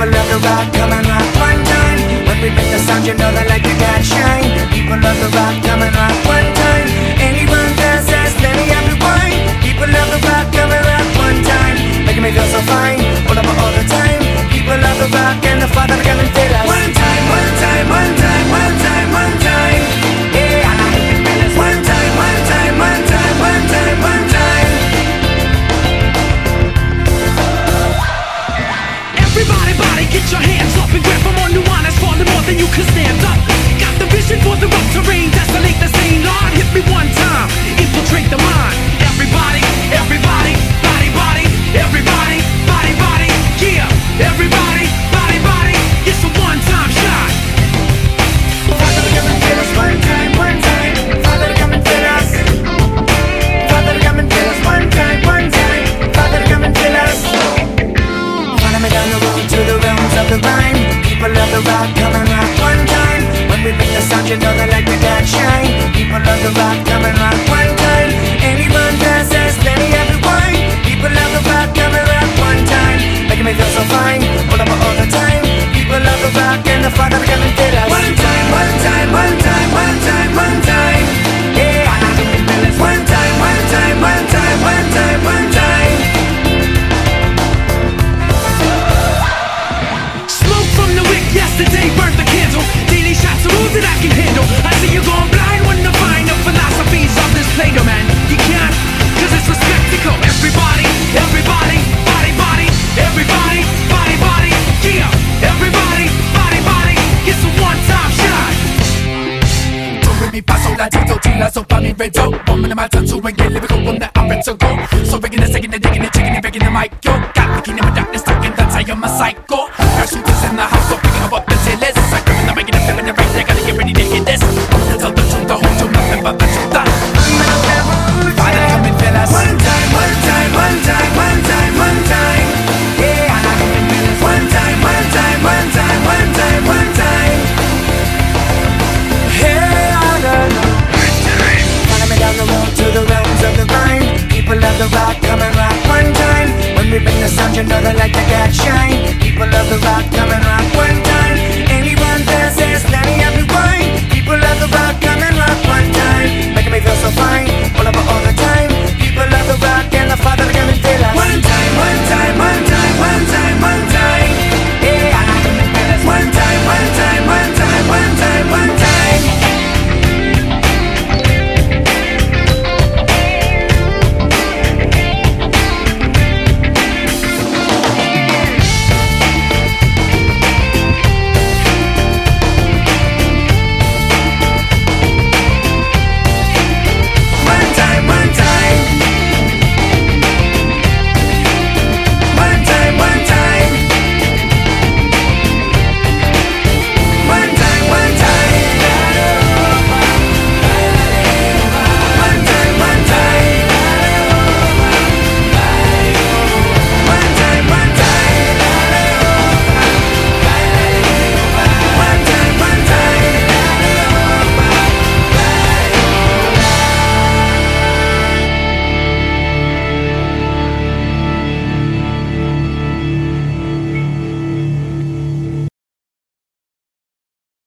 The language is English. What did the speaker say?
People love the rock, come and rock one time. When we bring the sound, you know they like to get shine. People love the rock, come and rock one time. Anyone that says, let me have your wine. People love the rock, come and rock one time. Making me feel so fine, all over all the time. People love the rock and the Father come and fill us. One time, one time, one time, one time, one time. Yeah, I like it, fellas. One time, one time, one time, one time, one time. Everybody, body, get your hands up and grab them on the one that's falling more than you can stand up. Got the vision for the rough terrain, desolate the scene. Lord, hit me one time, infiltrate the mind. Everybody, everybody, body, body, everybody, body, body, yeah. Everybody, body, body, it's a one-time shot. Father, come and fill us one time, one time. Father, come and fill us. Father, come and fill us one time, one time. Father, come and fill us. Follow me down the road to the realms of the rhyme. People love the rock, come and rock one time. When we bring the sound, you know they like to get shine. People love the rock, come and rock one time. Anyone that says, let me have your wine. People love the rock, come and rock one time. Making me feel so fine, all over all the time. People love the rock and the Father come and fill us. One time, one time, one time, one time, one time. Yeah, I like it, fellas. One time, one time, one time, one time, one time. Smoke from the wick yesterday, burnt the candle. Daily shots of rules that I can handle. I see you going blind when you find the philosophies of this Plato, man. You can't, cause it's a spectacle. Everybody, everybody, body, body. Everybody, body, body, yeah. Everybody, body, body, it's a one-time shot. Do re mi fa sol la ti do ti la so fa mi re do. Woman in my tattoo and get lyrical on the I'm ready to go. So rigging it, singing it, digging it, checking it, begging the mic, yo. Got the key in my darkness, talking that's how you're my psycho. Shooters in the house, so picking up the tailors. I come in the making it, flipping the right, they gotta get ready to hit this. To tell the truth, the whole truth, nothing but the truth. Father, come and fill us. One time, one time, one time, one time, one time. Yeah, I like it, fellas. One time, one time, one time, one time, one time. Hey, I don't know. Follow me down the road to the realms of the vine. People love the rock, come and rock one time. When we bring the sound, you know they like to get shine. People love the rock, come and rock one time. Anyone that says, let me have your wine. People love the rock, come and rock one time. Making me feel so fine, all over all the time.